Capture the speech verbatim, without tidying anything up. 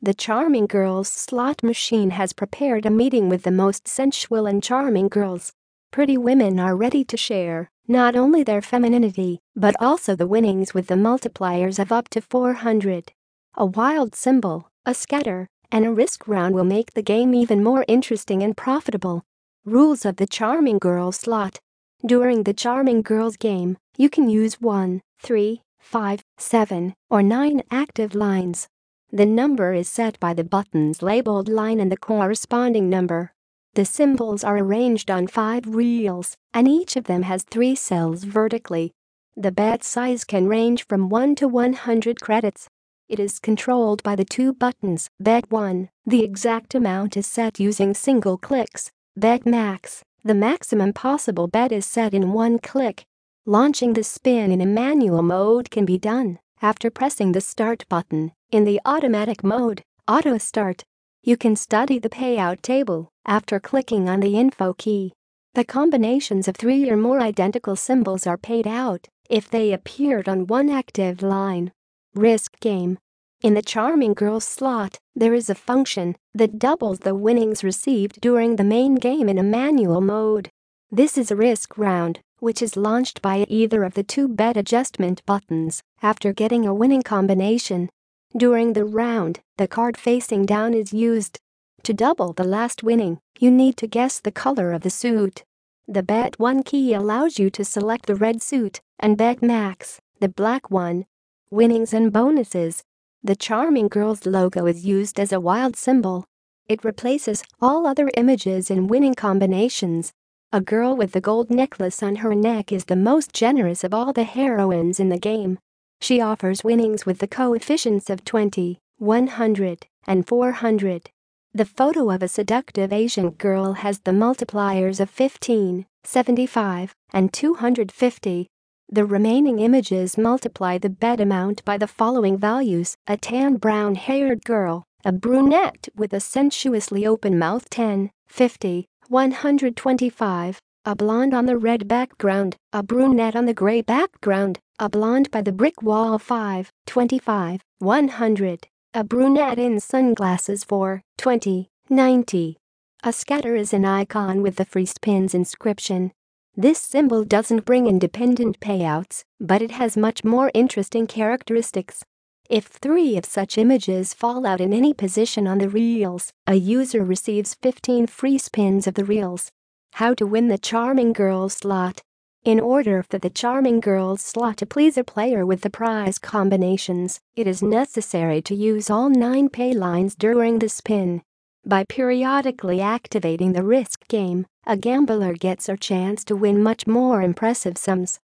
The Charming Girls slot machine has prepared a meeting with the most sensual and charming girls. Pretty women are ready to share not only their femininity but also the winnings with the multipliers of up to four hundred. A wild symbol, a scatter, and a risk round will make the game even more interesting and profitable. Rules of the Charming Girls slot. During the Charming Girls game, you can use one, three, five, seven, or nine active lines. The number is set by the buttons labeled line and the corresponding number. The symbols are arranged on five reels, and each of them has three cells vertically. The bet size can range from one to one hundred credits. It is controlled by the two buttons. Bet one, the exact amount is set using single clicks. Bet max, the maximum possible bet is set in one click. Launching the spin in a manual mode can be done after pressing the start button. In the automatic mode, auto start, you can study the payout table after clicking on the info key. The combinations of three or more identical symbols are paid out if they appeared on one active line. Risk game. In the Charming Girls slot, there is a function that doubles the winnings received during the main game in a manual mode. This is a risk round, which is launched by either of the two bet adjustment buttons after getting a winning combination. During the round, the card facing down is used. To double the last winning, you need to guess the color of the suit. The bet one key allows you to select the red suit and bet max, the black one. Winnings and bonuses. The Charming Girls logo is used as a wild symbol. It replaces all other images in winning combinations. A girl with the gold necklace on her neck is the most generous of all the heroines in the game. She offers winnings with the coefficients of twenty, one hundred, and four hundred. The photo of a seductive Asian girl has the multipliers of fifteen, seventy-five, and two hundred fifty. The remaining images multiply the bet amount by the following values: a tan brown-haired girl, a brunette with a sensuously open mouth ten, fifty, one hundred twenty-five, a blonde on the red background, a brunette on the gray background, a blonde by the brick wall five, twenty-five, one hundred, a brunette in sunglasses four, twenty, ninety. A scatter is an icon with the free spins inscription. This symbol doesn't bring independent payouts, but it has much more interesting characteristics. If three of such images fall out in any position on the reels, a user receives fifteen free spins of the reels. How to win the Charming Girls slot. In order for the Charming Girls slot to please a player with the prize combinations, it is necessary to use all nine pay lines during the spin. By periodically activating the risk game, a gambler gets a chance to win much more impressive sums.